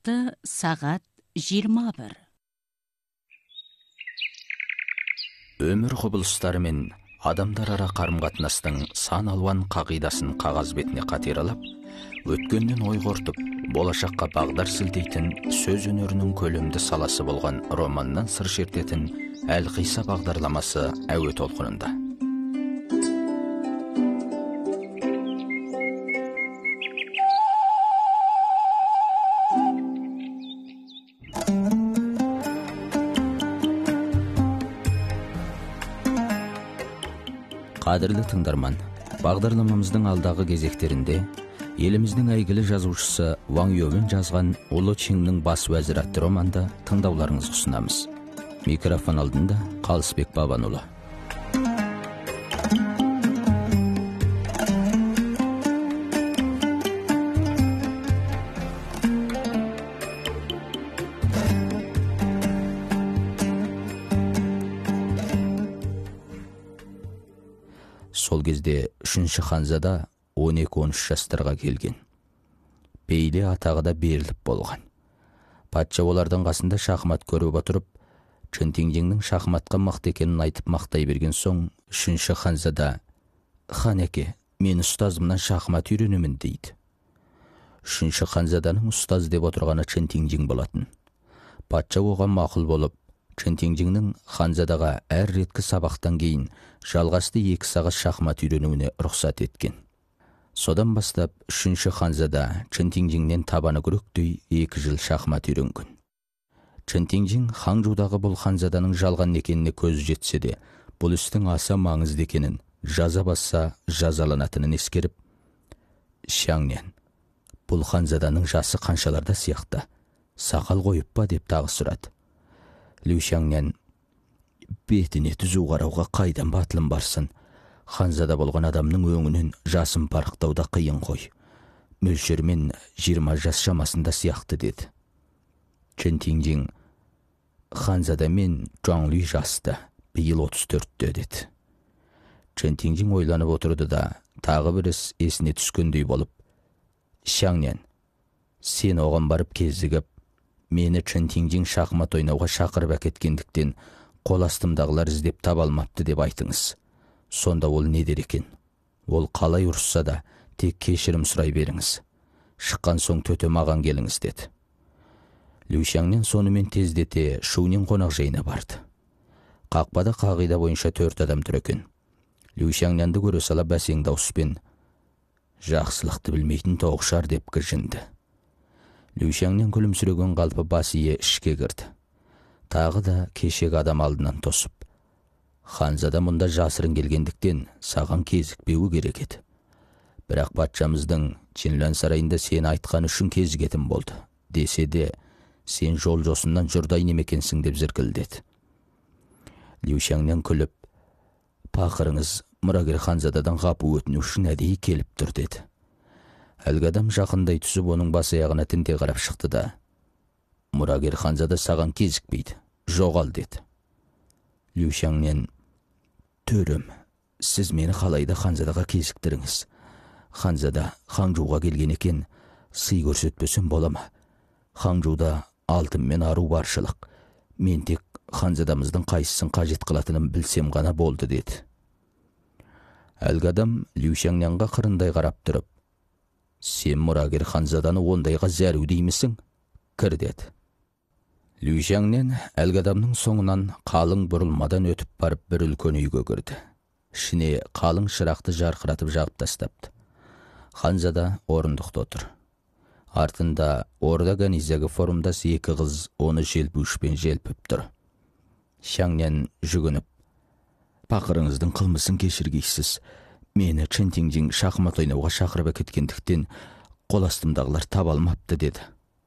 Уақыты сағат 21. Өмір құбылыстары мен адамдар ара қарым-қатынастың сан алуан қағидасын қағаз бетіне қатералап, өткеннен ой қортып, болашаққа бағдар сілтейтін сөз өнерінің көлемді саласы болған романнан сыр шертетін Әлқиса бағдарламасы әуе толқынында. Қадірлі тыңдарман, бағдарламамыздың алдағы кезектерінде еліміздің әйгілі жазушысы Ван Ювен жазған Ұлы Чиннің бас уәзірі атты романды тыңдауларыңызға ұсынамыз. Микрофон алдында Қалысбек Бабанұлы. Сол кезде үшінші ханзада 12-13 жастарға келген. Бейлі атағы да беріліп болған. Патша олардың қасында шахмат көріп отырып, Чэнтиңжеңнің шахматқа мықты екенін айтып мақтай берген соң, үшінші ханзада: «Хан әке, мен ұстазымнан шахмат үйренемін» дейді. Үшінші ханзаданың ұстаз деп отырғаны Чэнтиңжең болатын. Патша оған мақұл болып, Чэнтиңжеңнің ханзадаға әр реткі сабақтан кейін жалғасты 2 сағат шахмат үйренуіне рұқсат еткен. Содан бастап үшінші ханзада Чэнтиңжеңнен табаны күректей 2 жыл шахмат үйренген. Чэнтиңжең Ханчжудағы бұл ханзаданың жалған екеніне көз жетсе де, бұл істің аса маңызды екенін, жаза басса жазаланатынын ескеріп: «Шаңнен, бұл ханзаданың жасы қаншаларда сияқты, сақал қойып па?» деп тағы сұрады. Лю Шаңнен: «Бетіне түзу қарауға қайдан батылым барсын? Ханзада болған адамның өңінен жасын парықтауда қиын қой. Мөлшермен 20 жас шамасында сияқты» деді. Чэнтиңжең: «Ханзада мен Чуанлю жасты, биыл 34-те» деді. Чэнтиңжең ойланып отырды да, тағы бір іс есіне түскендей болып: «Шаңнен, сен оған барып кезігіп, мені Чэнтиңжең шахмат ойнауға шақырып әкеткендіктен қол астымдағылар іздеп таба алмапты деп айтыңыз. Сонда ол не дер екен? Ол қалай ұрысса да тек кешірім сұрай беріңіз. Шыққан соң төте маған келіңіз» деді. Лю Шаңнен сонымен тездете Шунин қонақ жайына барды. Қақпада қағида бойынша 4 адам тұр екен. Лю Шаңненді көре сала бәсең дауыспен: «Жақсылықты білмейтін тоғышар» деп кіжінді. Лю Шаңнен күлімсіреген қалпы бас ие ішке кірді. Тағы да кешегі адам алдынан тосып: «Ханзада мұнда жасырын келгендіктен саған кезікпеуі керек еді. Бірақ патшамыздың Чинлюан сарайында сені айтқан үшін кезігетін болды. Десе де, сен жол жосыннан жұрдай немекенсің» деп зіркілдеді. Лю Шаңнен күліп: «Пақырыңыз мұрагер ханзададан ғапу өтіну үшін әдейі келіп тұр» деді. Әлгі адам жақындай түсіп оның бас аяғына тінте қарап шықты да: «Мұрагер ханзада саған кезікпейді, жоғал» деді. Лю Шаңнен: «Төрем, сіз мені қалайда ханзадаға кезіктіріңіз. Ханзада Ханчжуға келген екен, сый көрсетпесем бола ма? Ханчжуда алтын мен ару баршылық. Мен тек ханзадамыздың қайсысын қажет қылатынын білсем ғана болды» деді. Әлгі адам Лю Шаңненға қырындай қарап тұрып: «Сен мұрагер ханзаданы ондайға зәру деймісің? Кір» деді. Лю Шаңнен әлгі адамның соңынан қалың бұрылмадан өтіп барып бір үлкен үйге кірді. Ішіне қалың шырақты жарқыратып жағып тастапты. Ханзада орындықта отыр. Артында орда ганизагі форумдас 2 қыз оны желпушпен желпіп тұр. Шаңнен жүгініп: «Пақырыңыздың қылмысын кешіргейсіз. Мені Чэнтиңжең шахмат ойнауға шақырып әкеткендіктен қол астымдағылар таба алмапты» деді.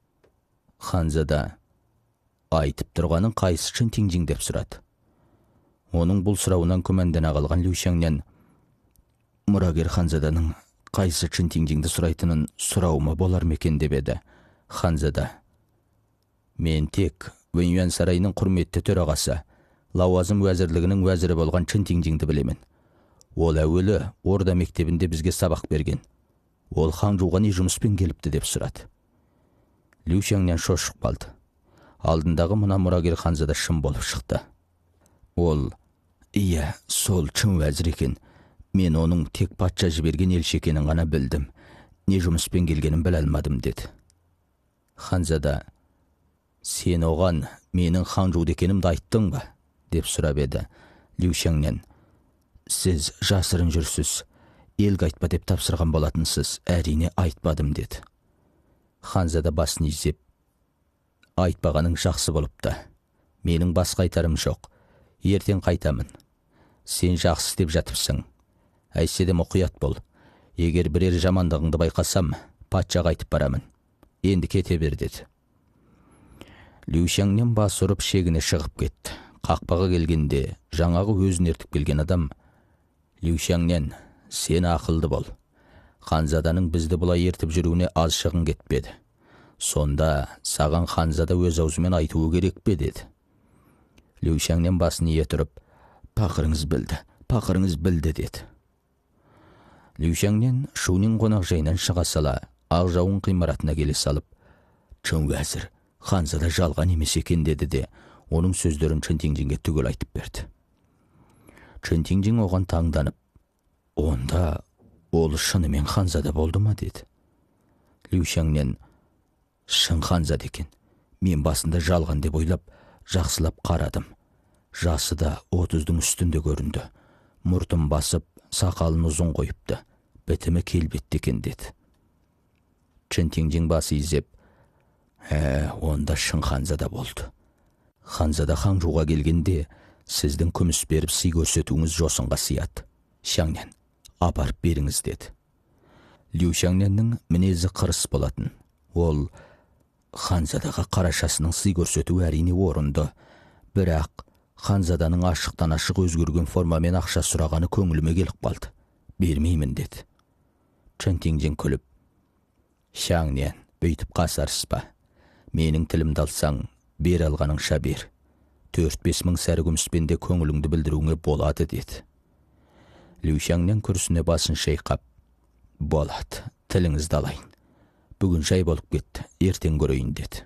Ханзада: «Айтып тұрғаның қайсы Чэнтиңжең?» деп сұрады. Оның бұл сұрауынан күмәндана қалған Лю Шаңнен: «Мұрагер ханзаданың қайсы Чэнтиңжеңді сұрайтынын сұрауыма болар мекен?» деп еді. Ханзада: «Мен тек Вэньюан сарайының құрметті төрағасы, лауазым уәзірлігінің уәзірі болған Чэнтиңжеңді білемін. Ол әуелі орда мектебінде бізге сабақ берген. Ол Ханчжуға не жұмыспен келіпті?» деп сұрады. Люшяңнен шошып қалды. Алдындағы мына мұрагер ханзада шын болып шықты. Ол, «Ия, сол чын уәзір екен. Мен оның тек патша жіберген елші екенін ғана білдім. Не жұмыспен келгенін біле алмадым» деді. Ханзада, «Сен оған менің хан жуды екенімді айттың ба?» деп сұрап еді. Люшяңнен, «Сіз жасырын жүрсіз. Елге айтпа деп тапсырған болатынсыз. Әрине айтпадым» деді. Ханзада басын изеп, «Айтпағаның жақсы болыпты. Менің басқа айтарым жоқ. Ертең қайтамын. Сен жақсы деп жатыпсың. Әйтсе де мұқият бол. Егер бірер жамандығыңды байқасам, патшаға айтып барамын. Енді кете бер» деді. Люшяңнен бас ұрып шегіне шығып кетті. Қақпаға келгенде жаңағы өзін ертіп келген адам, «Люшяңнен, сен ақылды бол. Ханзаданың бізді бұлай ертіп жүруіне аз шығын кетпеді. Сонда саған ханзада өз аузымен айтуы керек пе?» деді. Люшяңнен басын ие тұрып, «Пақырыңыз білді» деді. Люшяңнен Шунин қонақ жайынан шыға сала, ақ жауын ғимаратына келе салып, «Чын уәзір, ханзада жалған емес екен» деді де, оның сөздерін Чэнтиңжинге түгел айтып берді. Чэнтиңжин оған таңданып, «Онда ол шынымен ханзада болды ма?» деді. Люшяңнен, «Шын ханзада екен. Мен басында жалған деп ойлап, жақсылап қарадым. Жасы да 30-дың үстінде көрінді. Мұртын басып, сақалын ұзын қойыпты. Бітімі келбетті екен» деді. Чэнтиңжин басы изеп, «Онда шын ханзада болды. Ханзада ханжуға келгенде, сіздің күміс беріп сый көрсетуіңіз жосынға сияды. Шаңнен, апарып беріңіз» деді. Люшяңненнің мінезі қырыс болатын. Ол, ханзадаға қарашасының сый көрсету әрине орынды. Бірақ ханзаданың ашықтан ашық өзгерген формамен ақша сұрағаны көңіліме келіп қалды. «Бермеймін» деді. Чэнтиңжин күліп, «Шаңнен, бүйтіп қасарыспа. Менің тілімді алсаң, бер алғаныңша бер. 4-5 мың сәрі күміспенде көңіліңді білдіруіңе болады» деді. Люшяңнен күрсіне басын шайқап, «Болады, тіліңізді алайын. Бүгін жай болып кетті, ертең көрейін» деді.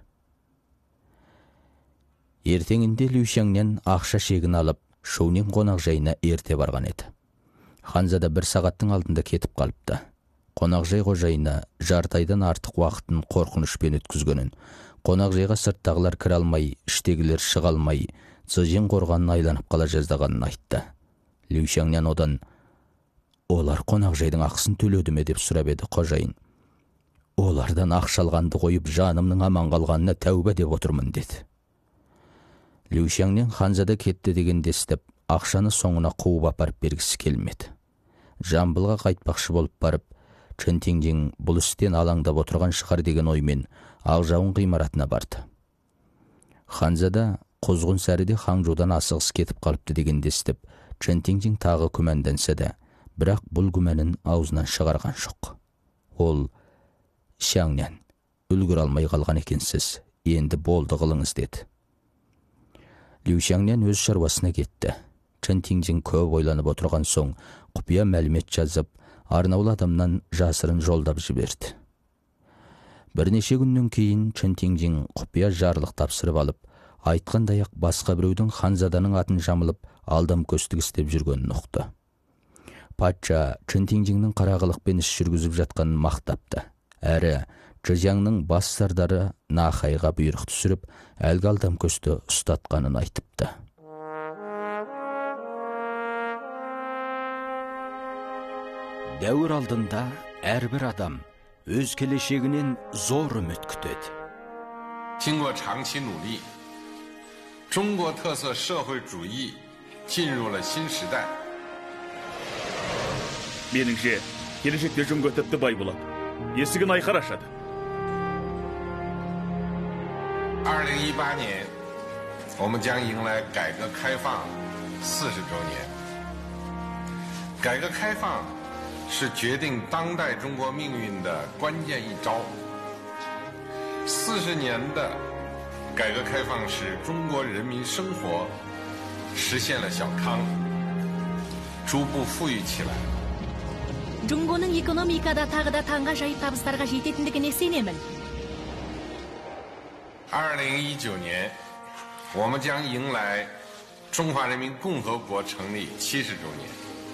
Ертеңінде Люшяңнен ақша шегін алып, Шунин қонақ жайына ерте барған еді. Ханзада 1 сағаттың алдында кетіп қалыпты. Қонақ жай қожайына жарты айдан артық уақытын қорқынышпен өткізгенін, қонақ жайға сырттағылар кіре алмай, іштегілер шыға алмай, Цзыжин қорғанын айланып қала жаздағанын айтты. Люшяңнен одан, «Олар қонақ жайдың ақысын төледі ме?» деп сұрап еді қожайын. «Олардан ақша алғанды қойып, жанымның аман қалғанына тәуба деп отырмын» деді. Люшяңнен ханзада кетті дегенде естіп, ақшаны соңына қуып апарып бергісі келмеді. Жамбылға қайтпақшы болып барып, Чэнтиңжин бұл істен алаңдап отырған шығар деген оймен ақ жауын ғимаратына барды. Ханзада құзғын сәріде ханжудан асығыс кетіп қалыпты дегенде естіп, Чэнтиңжин тағы күмәнданса да, бірақ бұл күмәнін аузынан шығарған жоқ. Ол, «Шаңнен, үлгір алмай қалған екенсіз, енді болды қылыңыз» деді. Люшяңнен өз шаруасына кетті. Чэнтиңжин көп ойланып отырған соң, құпия мәлімет жазып, арнаулы адамнан жасырын жолдап жіберді. Бірнеше күннен кейін Чэнтиңжин құпия жарлық тапсырып алып, айтқандай-ақ басқа біреудің ханзаданың атын жамылып, алдам көстік істеп жүргенін ұқты. Патша Чэнтиңжиннің қарағылықпен іс жүргізіп жатқанын мақтапты. Әрі Чжяңның бас сардары Нахайға бұйрық түсіріп, әлгі алдам көсті ұстатқанын айтыпты. Дәуір алдында әрбір адам өз келешегінен зор үміт күтеді. 经过长期努力，中国特色社会主义进入了新时代。 Меніңше, келешекте Жунго тіпті бай болады. Есігін айқар ашады. 2018年，我们将迎来改革开放40周年。改革开放是决定当代中国命运的关键一招。40年的改革开放使中国人民生活实现了小康，逐步富裕起来。 Жунгоның экономикада тағы да таңға жайып табыстарға жететіндігіне сенемін. 2019年，我们将迎来中华人民共和国成立70周年。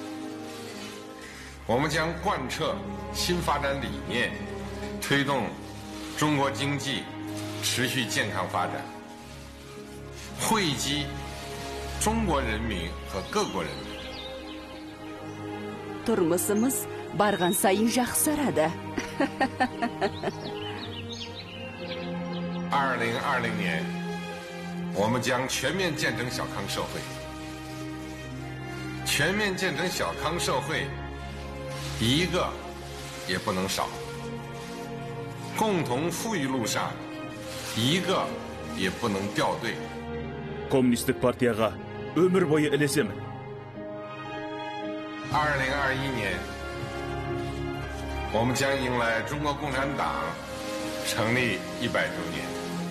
我们将贯彻新发展理念，推动中国经济持续健康发展，惠及中国人民和各国人民。 Turmusimiz bargan sayin yaxshiradi. 2020年，我们将全面建成小康社会。全面建成小康社会，一个也不能少。共同富裕路上，一个也不能掉队。 Коммунистік партияға өмір бойы ілесемін. 2021年，我们将迎来中国共产党成立100周年。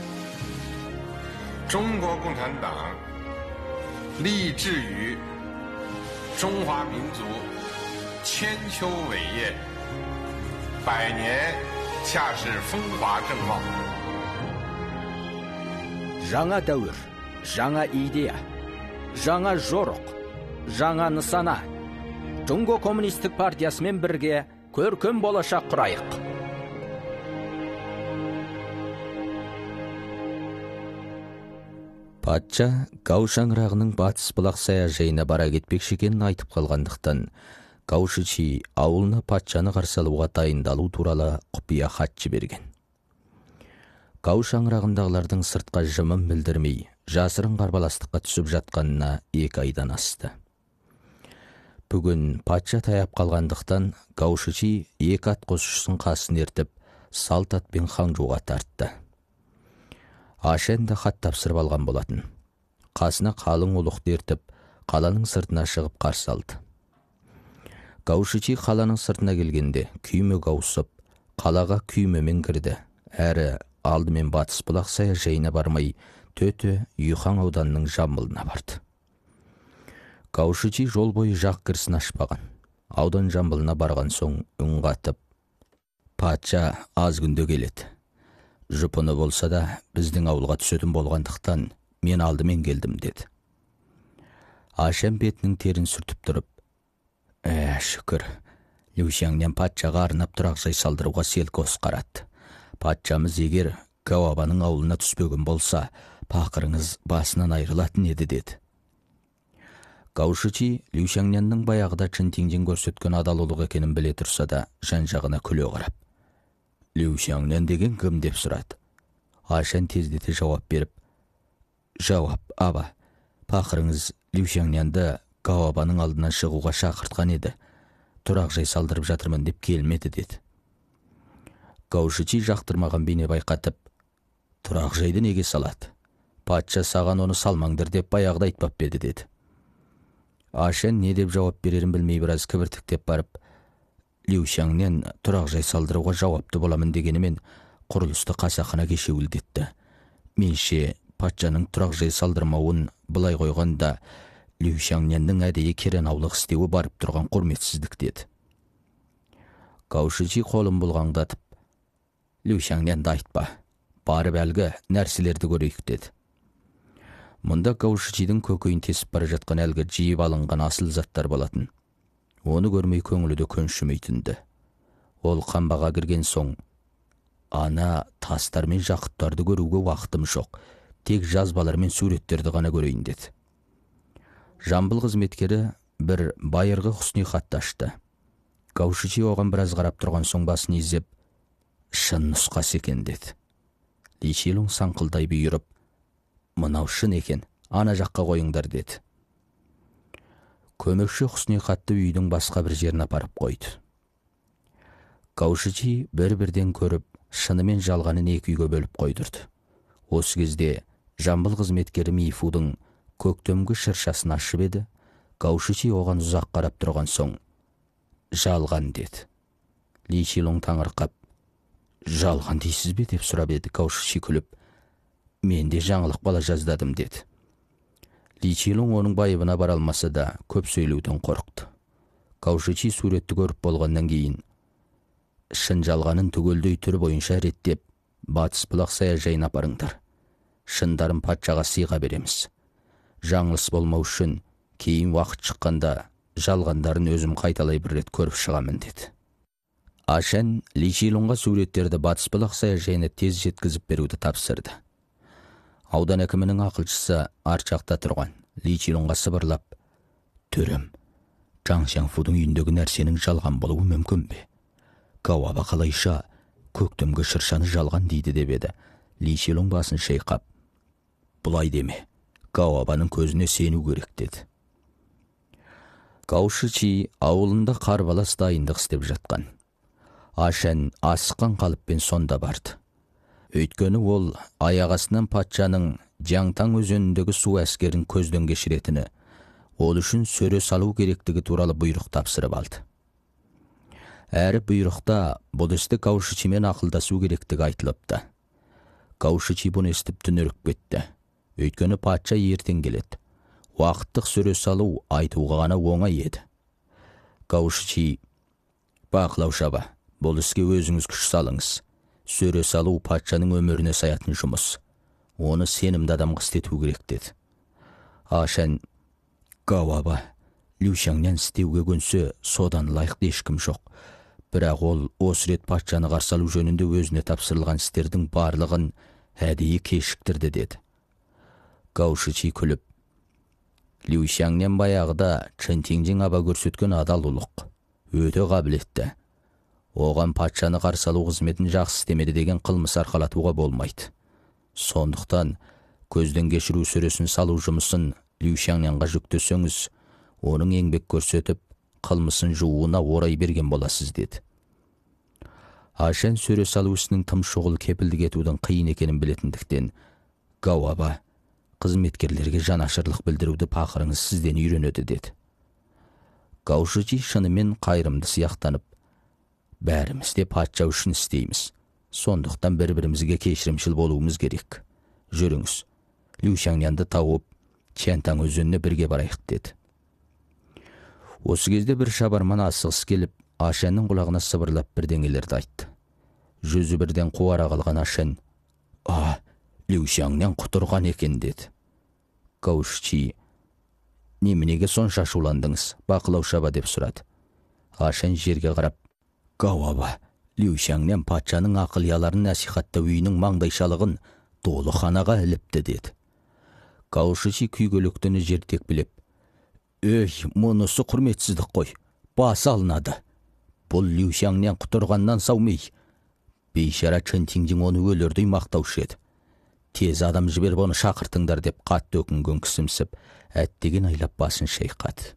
中国共产党立志于中华民族千秋伟业，100年恰是风华正茂。 жаңа дәуір, жаңа идея, жаңа жорық, жаңа нысана. Жонго коммунистік партиясымен бірге көркем болашақ құрайық. Патша Гау шаңырағының батыс бұлақ саяжайына бара кетпекші екенін айтып қалғандықтан, Гаушичи ауылына патшаны қарсы алуға дайындалу туралы құпия хат жіберген. Гау шаңырағындағылардың сыртқа жымын білдірмей, жасырын қарбаластыққа түсіп жатқанына 2 айдан асты. Бүгін патша таяп қалғандықтан, Гаушичи 2 ат қосушысын қасын ертіп, салт атпен Ханчжуға тартты. Ашен де хат тапсырып алған болатын. Қасына қалың ұлықты ертіп, қаланың сыртына шығып қарсы алды. Гаушичи қаланың сыртына келгенде күймеге ауысып, қалаға күймемен кірді. Әрі алдымен батыс бұлақ саяжайына бармай, төте Юхан ауданының Жамбылына барды. Гаушичи жол бойы жақ кірсін ашпаған. Аудан Жамбылына барған соң үн қатып, патша аз күнде келеді. Жұпыны болса да, біздің ауылға түсетін болғандықтан, мен алдымен келдім, деді. Ашен бетінің терін сүртіп тұрып, шүкір, Люсяңнен патшаға арнап тұрақжай салдыруға селкос қаратты. Патшамыз егер Гауабаның ауылына түспеген болса, пақырыңыз басынан айырылатын еді, деді. Гаушичи Люсяңненнің баяғыда Чынтиңден көрсеткен адалдық екенін біле тұрса да, жан-жағына күле қарап, Люсяңнен деген кім деп сұрады. Ашен тездете жауап беріп, жауап, аба, пақырыңыз Люсяңненді Гауабаның алдынан шығуға шақыртқан еді. Тұрақ жай салдырып жатырмын деп келмеді, деді. Гаушичи жақтырмаған бейне байқатып, тұрақ жайды неге салады? Патша саған оны салмаңдыр деп баяғыда айтпап беді, деді. Ашен не деп жауап берерін білмей біраз кібіртіктеп барып, Люсяңнен тұрақ жай салдыруға жауапты боламын дегенімен құрылысты қасақана кешеуілдетті. Менше патшаның тұрақ жай салдырмауын былай қойғанда, Люсяңненнің әдейі керенаулық істеуі барып тұрған құрметсіздік, деді. Гаушичи қолын бұлғаңдатып, Люсяңненді айтпа, барып әлгі нәрселерді көрейік, деді. Мұнда Гаушичидің көкейін тесіп бара жатқан әлгі жиып алынған асыл заттар болатын. Оны көрмей көңілі де көншімейтінді. Ол қамбаға кірген соң, ана тастар мен жақыттарды көруге уақытым жоқ, тек жазбалар мен суреттерді ғана көрейін, деді. Жамбыл қызметкері бір байырғы Хусни хатты ашты. Гаушичи оған біраз қарап тұрған соң басын изеп, шын нұсқасы екен, деді. Личилун саңқылдай бұйырып, мынау шын екен, ана жаққа қойыңдар, деді. Көмекші Хусни хатты үйдің басқа бір жерін апарып қойды. Гаушичи бір-бірден көріп, шынымен жалғанын 2 үйге бөліп қойдырды. Осы кезде Жамбыл қызметкері Мифудың көктемгі шыршасын ашып еді. Гаушичи оған ұзақ қарап тұрған соң, жалған, деді. Личилун таңырқап, жалған дейсіз бе деп сұрап еді. Гаушичи күліп, мен де жаңылық бала жаздадым, деді. Личилун оның байыбына бара алмаса да көп сөйлеуден қорықты. Гаушичи суретті көріп болғаннан кейін, шын жалғанын түгелдей түрі бойынша реттеп, батыс бұлақ саяжайына апарыңдар. шындарын патшаға сыйға береміз. Жаңылыс болмау үшін кейін уақыт шыққанда жалғандарын өзім қайталай бір рет көріп шығамын деді. Ашен Ли Шилонға суреттерді Батыс бұлақ саяжайына тез жеткізіп беруді тапсырды. Аудан әкімінің ақылшысы арт жақта тұрған Ли Шилонға сыбырлап: «Төрем, Жаң Шаңфудың үйіндегі нәрсенің жалған болуы мүмкін бе? Гауаба қалайша көктемгі шыршаны жалған дейді» деп еді. Ли Шилон басын шайқап: «Бұлай деме, Гауабаның көзіне сену керек» деді. Гау Шичи ауылында қарбалас дайындық істеп жатқан. Ашен асыққан қалыппен сонда барды. Өйткені ол аяқ астынан патшаның Жаңтаң өзеніндегі су әскерін көзден кешіретіні, ол үшін сөре салу керектігі туралы бұйрық тапсырып алды. Әрі бұйрықта бұл істі Гау Шичимен ақылдасу керектігі айтылыпты. Гау Шичи бұны естіп түнеріп кетті. Өйткені патша ертең келеді. Уақыттық сөре салу айтуға ғана оңай еді. Гау Шичи: «Бақылау шаба, бұл іске өзіңіз күш салыңыз. Сөре салу патшаның өміріне саятын жұмыс. Оны сенімді адамға істету керек» деді. Ашен: «Гауаба, Лю Шаңнан істеуге көнсе, содан лайықты ешкім жоқ. Бірақ ол осы рет патшаны қарсы алу жөнінде өзіне тапсырылған істердің барлығын әдейі кешіктірді» деді. Гау Шичи күліп: «Лю Шаңнан баяғыда Чэнтиңжің аба көрсеткен адал ұлық, өте қабілетті. Оған патшаны қарсы алу қызметін жақсы істемеді деген қылмыс арқалатуға болмайды. Сондықтан көзден кешіру сөресін салу жұмысын Лю Шаңнанға жүктесеңіз, оның еңбек көрсетіп, қылмысын жууына орай берген боласыз» деді. Ашен сөре салу ісінің тым шұғыл кепілдік етудің қиын екенін білетіндіктен: «Гауаба, қызметкерлерге жанашырлық білдіруді пақырыңыз сізден үйренеді» деді. Гау Шичи шынымен қайырымды сияқтанып: «Бәріміз де патша үшін істейміз. Сондықтан бір-бірімізге кешірімшіл болуымыз керек. Жүріңіз, Лю Шаңнанды тауып, Чэнтаң өзеніне бірге барайық» деді. Осы кезде бір шабарман асығыс келіп, Ашеннің құлағына сыбырлап бірдеңелерді айтты. Жүзі бірден қуара қалған Ашен: «Лю Шаңнан құтырған екен» деді. Гау Шичи: «Неменеге сонша ашуландыңыз, бақылау шаба?» деп сұрады. Ашен жерге қарап: «Гауаба, Лю Шаңнан патшаның ақылияларын насихаттау үйінің маңдайшалығын долыханаға іліпті» деді. Гау Шичи күйгелектені жер текпілеп: «Өй, мұнысы құрметсіздік қой, басы алынады. Бұл Лю Шаңнан құтырғаннан саумей. Бейшара Чэнтиңжің оны өлердей мақтаушы еді. Тез адам жіберіп оны шақыртыңдар» деп қатты өкінген кісімсіп, әттеген айлап басын шайқады.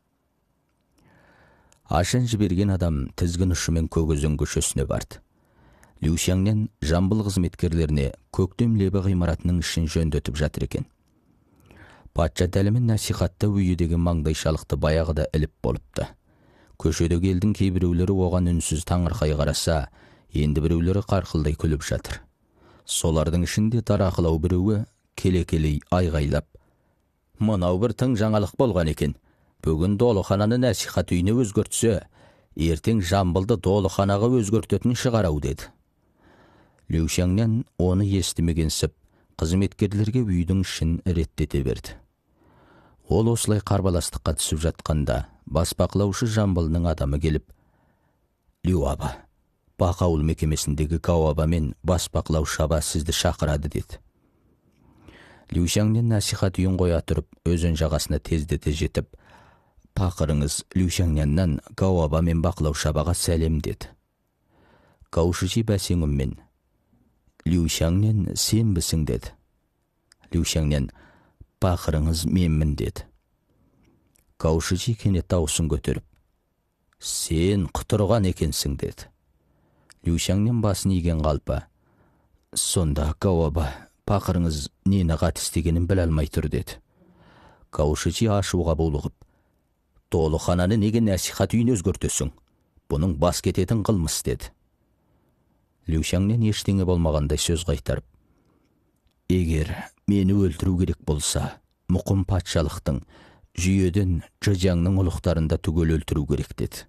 Ашен жіберген адам тізгін ұшымен Көкөзен көшесіне барды. Лю Шаңнан Жамбыл қызметкерлеріне көктем лебі ғимаратының ішін жөндетіп жатыр екен. Патша дәлімен насихатта үйі деген маңдайшалықты баяғыда іліп болыпты. Көшедегі елдің кейбіреулері оған үнсіз таңырқай қараса, енді біреулері қарқылдай күліп жатыр. Солардың ішінде дарақылау біреуі келе-келей айғайлап: «Мынау бір тың жаңалық болған екен. Бүгін долыхананы насихат үйіне өзгертсе, ертең Жамбылды долыханаға өзгертетін шығарау» деді. Лю Шаңнан оны естімегенсіп, қызметкерлерге үйдің ішін реттете берді. Ол осылай қарбаластыққа түсіп жатқанда, бас бақылаушы Жамбылның адамы келіп: «Лю аба, бақауыл мекемесіндегі Гауаба мен бас бақылаушы аба сізді шақырады» деді. Лю Шаңнан насихат үйін қоя тұрып, өзен жағасына тездете жетіп: «Пақырыңыз Лю Шаңнаннан Гауаба мен бақылаушы абаға сәлем» деді. Гау Шичи бәсең үнмен: «Лю Шаңнан сенбісің?» деді. Лю Шаңнан: «Пақырыңыз менмін» деді. Гау Шичи кенет дауысын көтеріп: «Сен құтырған екенсің» деді. Лю Шаңнан басын иген қалпы: «Сонда Гауаба, пақырыңыз нені қат істегенін біле алмай тұр» деді. Гау Шичи ашуға булығып: «Долыхананы неге насихат үйін өзгертесің? Бұның бас кететін қылмыс» деді. Лю Шаңнан ештеңе болмағандай сөз қайтарып: «Егер мені өлтіру керек болса, мұқым патшалықтың, жүйеден Чжэжаңның ұлықтарында түгел өлтіру керек» деді.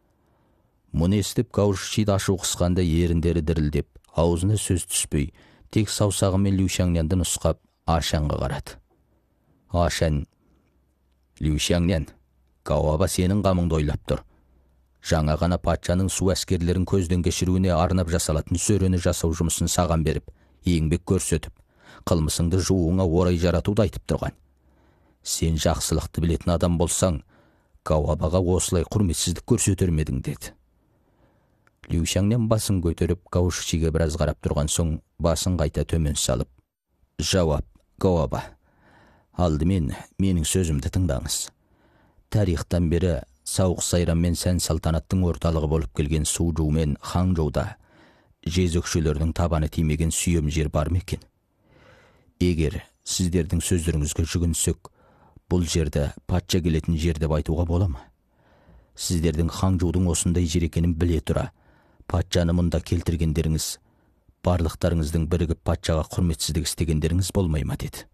Мұны естіп Гау Шичи ашу қысқанда еріндері дірілдеп, аузына сөз түспей, Тек саусағымен Люшаңненді нұсқап Ашанға қарады. Ашан: «Люшаңнен, Кауаба сенің қамыңды ойлап тұр. Жаңа ғана патшаның су әскерлерін көзден кешіруіне арнап жасалатын сөрені жасау жұмысын саған беріп, еңбек көрсетіп, қылмысыңды жууыңа орай жаратуды айтып тұрған. Сен жақсылықты білетін адам болсаң, Кауабаға осылай құрметсіздік көрсетер медің» деді. Люшаңнен басын көтеріп, Каушичиге біраз қарап тұрған соң, басын қайта төмен салып: «Жауап, Кауаба. Алдымен менің сөзімді тыңдаңыз. Тарихтан бері сауық сайран мен сән салтанаттың орталығы болып келген Сужу мен Ханчжоуда жезөкшелердің табаны тимеген сүйем жер бар ма екен? Егер сіздердің сөздеріңізге жүгінсек, бұл жерді патша келетін жер деп айтуға бола ма? Сіздердің Ханчжоудың осындай жер екенін біле тұра, патшаны мұнда келтіргендеріңіз, барлықтарыңыздың бірігіп патшаға құрметсіздік істегендеріңіз болмай ма?» деді.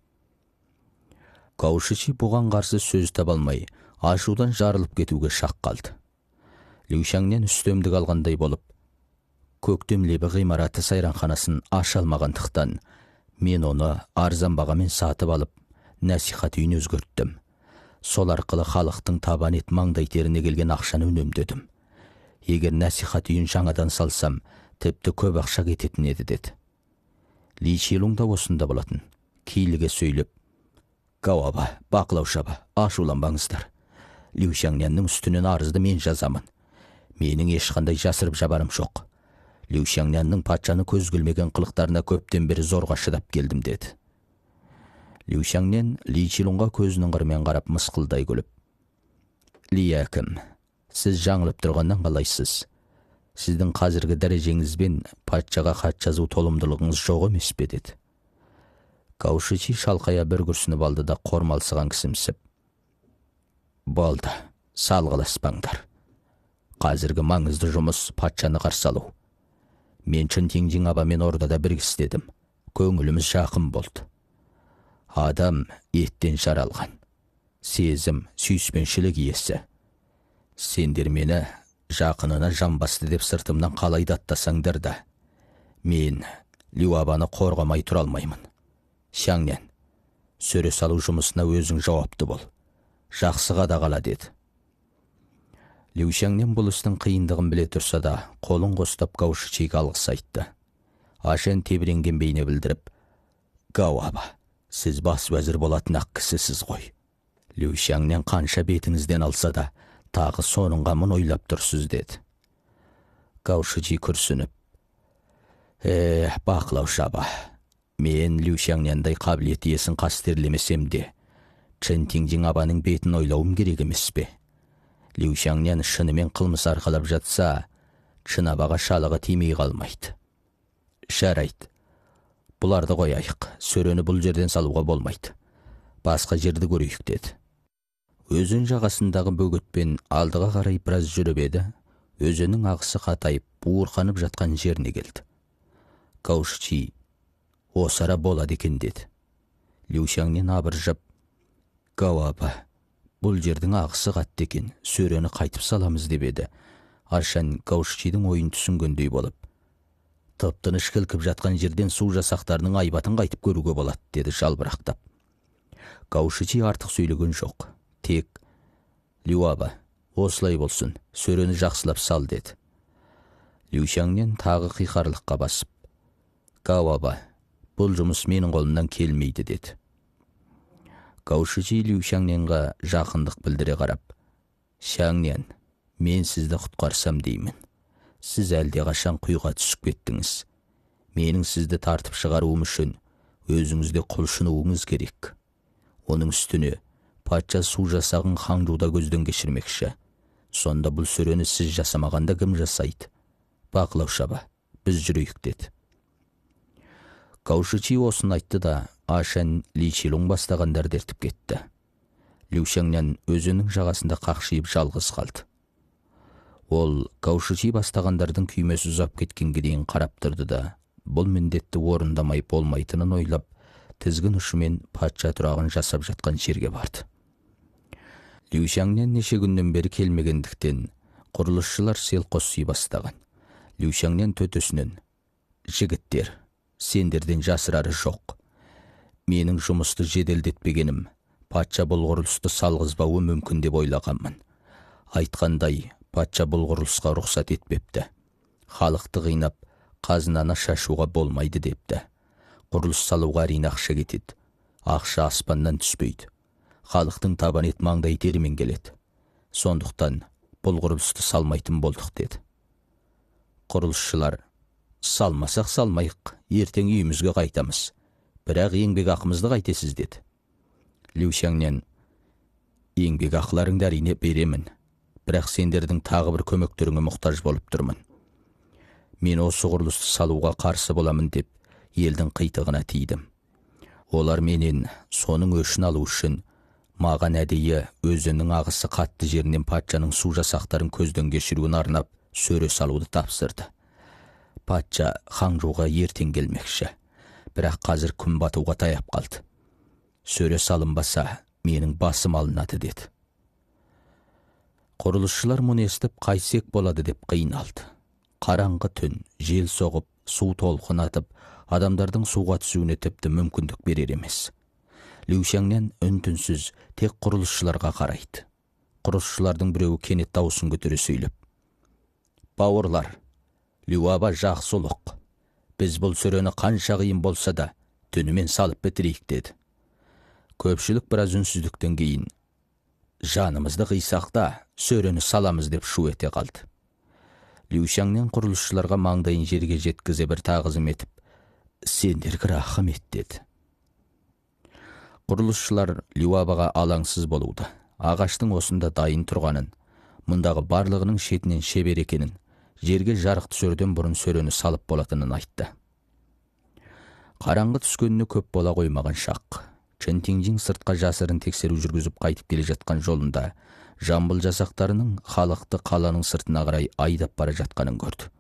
Каушичи бұған қарсы сөз таба алмай, ашудан жарылып кетуге шақ қалды. Люшаңнен үстемдік алғандай болып: «Көктем лебі ғимараты сайранханасын аша алмағандықтан, мен оны арзан бағамен сатып алып, насихат үйін өзгерттім. Сол арқылы халықтың табан ет маңдай теріне келген ақшаны үнемдедім. Егер насихат үйін жаңадан салсам, тіпті көп ақша кететін еді» деді. Ли Чилунг да осында болатын. Кейліге сөйлеп: «Кауаба, бақылаушаба, ашуланбаңыздар. Люшаңненнің үстінен арызды мен жазамын. Менің ешқандай жасырып жабарым жоқ. Люшаңненнің патшаны көз көрмеген қылықтарына көптен бері зорға шыдап келдім» деді. Люшаңнен Ли Чилунгға көзінің қырымен қарап мысқылдай күліп: «Ли әкім, сіз жаңылып тұрғаннан қалайсыз? Сіздің қазіргі дәрежеңізбен патшаға хат жазу толымдылығыңыз жоқ емес пе?» деді. Каушичи шалқая бір күрсініп алды да қормалсыған кісімсіп: «Болды, салғыласпаңдар. Қазіргі маңызды жұмыс патшаны қарсы алу. Мен Чынтеңжің абамен ордада бірге істедім. Көңіліміз жақын болды. Адам еттен жаралған. Сезім, сүйіспеншілік иесі. Сендер мені жақынына жамбасты деп сыртымнан қалай даттасаңдар да, мен Люабаны қорғамай тұра алмаймын. Шаңнен, сөре салу жұмысына өзің жауапты бол. Жақсыға да қала» деді. Люшаңнен бұл істің қиындығын біле тұрса да, қолын қостап Каушичиге алғыс айтты. Ашан тебіренген бейне білдіріп: «Кауаба, сіз бас уәзір болатын ақ кісісіз ғой. Люшаңнен қанша бетіңізден алса да, тағы соның қамын ойлап тұрсыз» деді. Каушичи күрсініп: «Бақылаушаба, мен Люшаңнендай қабілет иесін қастерлемесем де, Чынтеңжің абаның бетін ойлауым керек емес пе? Люшаңнен шынымен қылмыс арқалап жатса, Чынабаға шалығы тимей қалмайды. Жарайды, бұларды қояйық, сөрені бұл жерден салуға болмайды. Басқа жерді көрейік» деді. Өзен жағасындағы бөгетпен алдыға қарай біраз жүріп еді, өзеннің ағысы қатайып, буырқанып жатқан жеріне келді. Каушичи: «Осара болады екен» деді. Люшаңнен абыржып: «Кауаба, бұл жердің ағысы қатты екен, сөрені қайтып саламыз» деп еді. Ашан Каушичидің ойын түсінгендей болып: «Тып-тыныш кілкіп жатқан жерден су жасақтарының айбатын қайтып көруге болады» деді жалбырақтап. Каушичи артық сөйлеген жоқ. Тек: «Люаба, осылай болсын, сөрені жақсылап сал» деді. Люшаңнен тағы қиқарлыққа басып: «Кауаба, бұл жұмыс менің қолымнан келмейді» деді. Каушичи Люшаңненға жақындық білдіре қарап: «Шаңнен, мен сізді құтқарсам деймін. Сіз әлде қашан құйға түсіп кеттіңіз. Менің сізді тартып шығаруым үшін өзіңізде құлшынуыңыз керек. Оның үстіне патша су жасағын Ханчжоуда көзден кешірмекші. Сонда бұл сөрені сіз жасамағанда кім жасайды? Бақылаушаба, біз жүрейік» деді. Каушичи осын айтты да, Ашан Ли Чилунг бастағандарды ертіп кетті. Люшаңнен өзеннің жағасында қақшиып жалғыз қалды. Ол Каушичи бастағандардың күймесі ұзап кеткенге дейін қарап тұрды да, бұл міндетті орындамай болмайтынын ойлап, тізгін ұшымен патша тұрағын жасап жатқан жерге барды. Люшаңнен неше күннен бері келмегендіктен, құрылысшылар селқос үй бастаған. Люшаңнен төтесінен: «Жігіттер, сендерден жасырары жоқ. Менің жұмысты жеделдетпегенім, патша бұл құрылысты салғызбауы мүмкін деп ойлағанмын. Айтқандай, патша бұл құрылысқа рұқсат етпепті. Халықты қинап, қазынаны шашуға болмайды депті. Құрылыс салуға әрине ақша кетеді. Ақша аспаннан түспейді. Халықтың табан ет маңдай терімен келеді. Сондықтан бұл құрылысты салмайтын болдық деді. Құрылысшылар: салмасақ салмайық, ертең үйімізге қайтамыз. Бірақ еңбек ақымызды қайтесіз деді. Лю Сяңнен: еңбек ақыларыңды әрине беремін. Бірақ сендердің тағы бір көмектеріңе мұқтаж болып тұрмын. Мен осы құрылысты салуға қарсы боламын деп елдің қитығына тидім. Олар менен соның өшін алу үшін маған әдейі өзінің ағысы қатты жерінен патшаның су жасақтарын көзден кешіруін арнап сөре салуды тапсырды. Патша Ханчжоуға ертең келмекші, бірақ қазір күн батуға таяп қалды. Сөре салынбаса, менің басым алынады деді. Құрылысшылар мұны естіп қайтсек болады деп қиналды. Қараңғы түн, жел соғып, су толқынатып, адамдардың суға түсуіне тіпті мүмкіндік берер емес. Лю Сяңнен үн-түнсіз тек құрылысшыларға қарайды. Құрылысшылардың біреуі кенет даусын көтере сөйлеп: бауырлар, Лю аба жақсы ұлық. Біз бұл сөрені қанша қиын болса да түнімен салып бітірейік деді. Көпшілік біраз үнсіздіктен кейін: жанымызды қисақ та сөрені саламыз деп шу ете қалды. Лю Сяңнен құрылысшыларға маңдайын жерге жеткізе бір тағзым етіп: сендерге рахмет деді. Құрылысшылар Лю абаға алаңсыз болуды, ағаштың осында дайын тұрғанын, мұндағы барлығының шетінен шебер екенін, жерге жарық түсерден бұрын сөрені салып болатынын айтты. Қараңғы түскеніне көп бола қоймаған шақ. Чэн Тинgjing сыртқа жасырын тексеру жүргізіп қайтып келе жатқан жолында жамбыл жасақтарының халықты қаланың сыртына қарай айдап бара жатқанын көрді.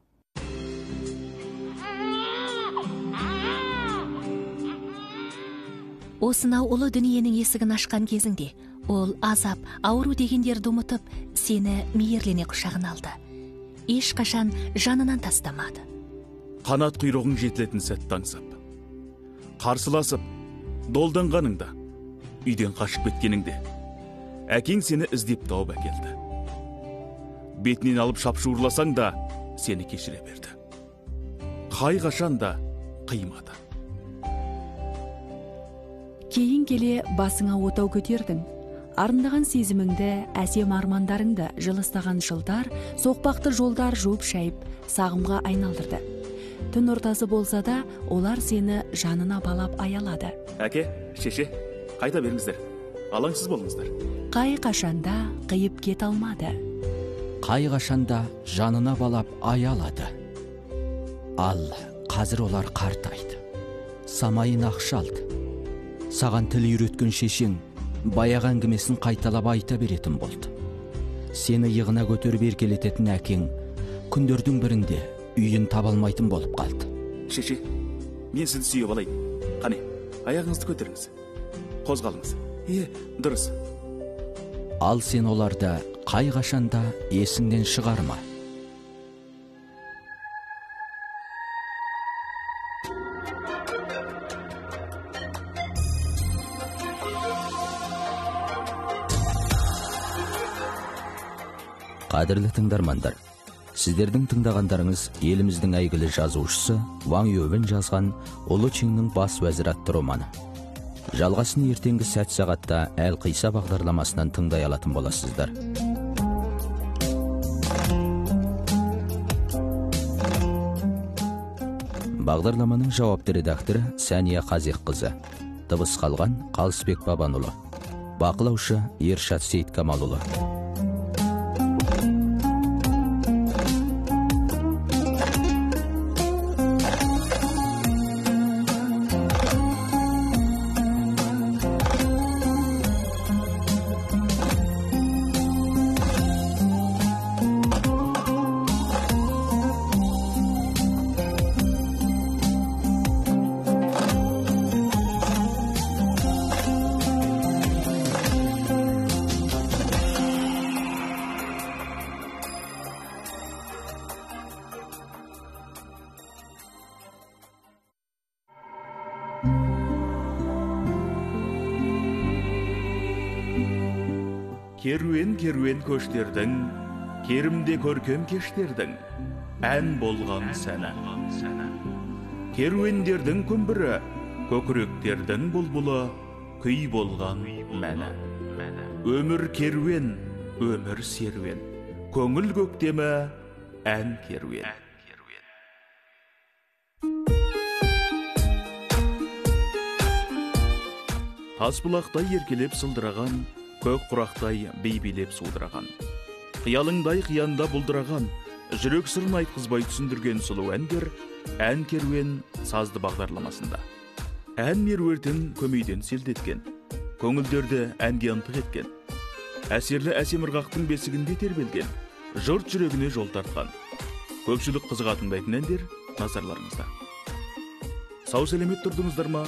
Осынау ұлы дүниенің есігін ашқан кезіңде, ол азап, ауру дегендерді ұмытып, сені мейірлене құшағына алды. Ешқашан жанынан тастамады. Қанат құйрығың жетілетін сәтті аңсап, қарсыласып, долданғаныңда, үйден қашып кеткеніңде, әкең сені іздеп тауып әкелді. Бетінен алып шапшуырласаң да, сені кешіре берді. Қай қашан да қимады. Кейін келе басыңа отау көтердің. Арындаған сезіміңді, әсем армандарыңды жылыстаған жылдар, соқпақты жолдар жуып шайып, сағымға айналдырды. Түн ортасы болса да, олар сені жанына балап аялады. Әке, шеше, қайта беріңіздер. Алаңсыз болыңыздар. Қай қашанда қиып кет алмады. Қай қашанда жанына балап аялады. Ал қазір олар қартайды. Самайын ақшалды. Саған тіл үйреткен шешең баяғы әңгімесін қайталап айта беретін болды. Сені иығына көтеріп еркелететін әкең күндердің бірінде үйін табалмайтын болып қалды. Шеше, мен сізді сүйіп алайын. Қане, аяғыңызды көтеріңіз. Қозғалыңыз. Дұрыс. Ал сен оларды қай қашанда есіңнен шығарма. Қадірлі тыңдармандар, сіздердің тыңдағандарыңыз еліміздің әйгілі жазушысы Ваң Юбен жазған Ұлы Чиннің бас уәзірі атты романы. Жалғасын ертеңгі сәт сағатта Әл-Қиса бағдарламасынан тыңдай алатын боласыздар. Бағдарламаның жауапты редакторы Сәния Қазиққызы. Дыбыс қалған Қалысбек Бабанұлы. Бақылаушы Ершат Сейіткамалұлы. Керуен көштердің, керімде көркем кештердің, ән болған сәні. Керуендердің күмбірі, көкіректердің бұлбұлы, күй болған мәні. Өмір керуен, өмір серуен, көңіл көктемі, ән керуен. Тасбұлақтай еркелеп сылдыраған, көк құрақтай бейбелеп судыраған. Қиялыңдай қиянда бұлдыраған, жүрек сырын айтқызбай түсіндірген сұлу әндер ән керуен сазды бағдарламасында. Ән меруертін көмейден селдеткен, көңілдерді әнге ынтық еткен. Әсерлі әсем ырғақтың бесігінде тербелген, жұрт жүрегіне жол тартқан. Көпшілік қызыға тыңдайтын әндер назарларыңызда. Сау сәлемет тұрдыңыздар ма?